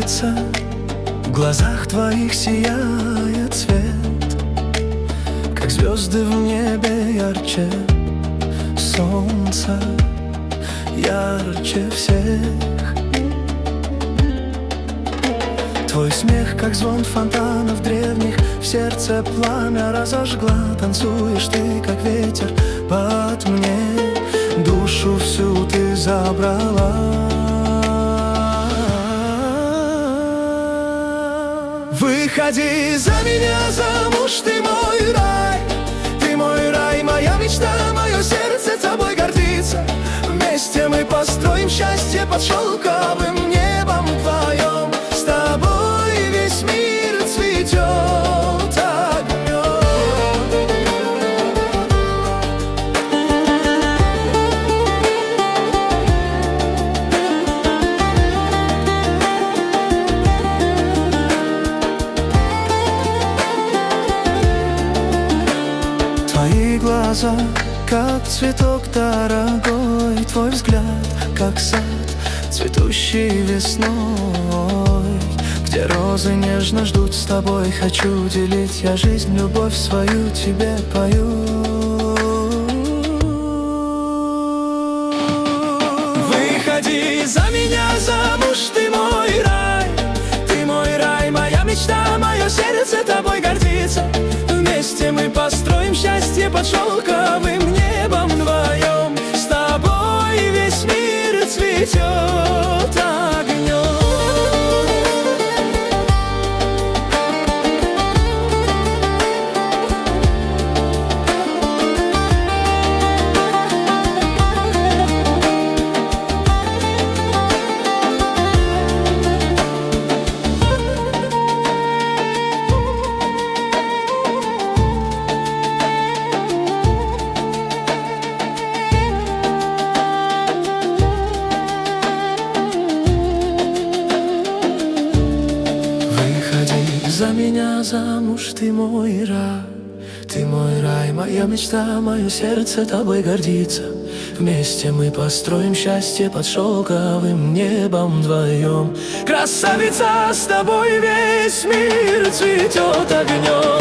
красавица, в глазах твоих сияет свет, как звезды в небе ярче солнца, ярче всех. Твой смех, как звон фонтанов древних, в сердце пламя разожгла. Танцуешь ты, как ветер, под мне, душу всю ты забрала. Выходи за меня замуж, ты мой рай, моя мечта, мое сердце тобой гордится. Вместе мы построим счастье под шелковым небом вдвоем. С тобой весь мир цветет огнем. Твои глаза, как цветок дорогой, твой взгляд, как сад, цветущий весной, где розы нежно ждут с тобой. Хочу делить я жизнь, любовь свою тебе пою. Выходи за меня замуж, ты мой рай, моя мечта, мое сердце тобой гордится. Вместе мы построим счастье под шелковым небом вдвоем. С тобой весь мир цветет огнем. За меня замуж, ты мой рай, моя мечта, мое сердце тобой гордится. Вместе мы построим счастье под шелковым небом вдвоем. Красавица, с тобой весь мир цветет огнем.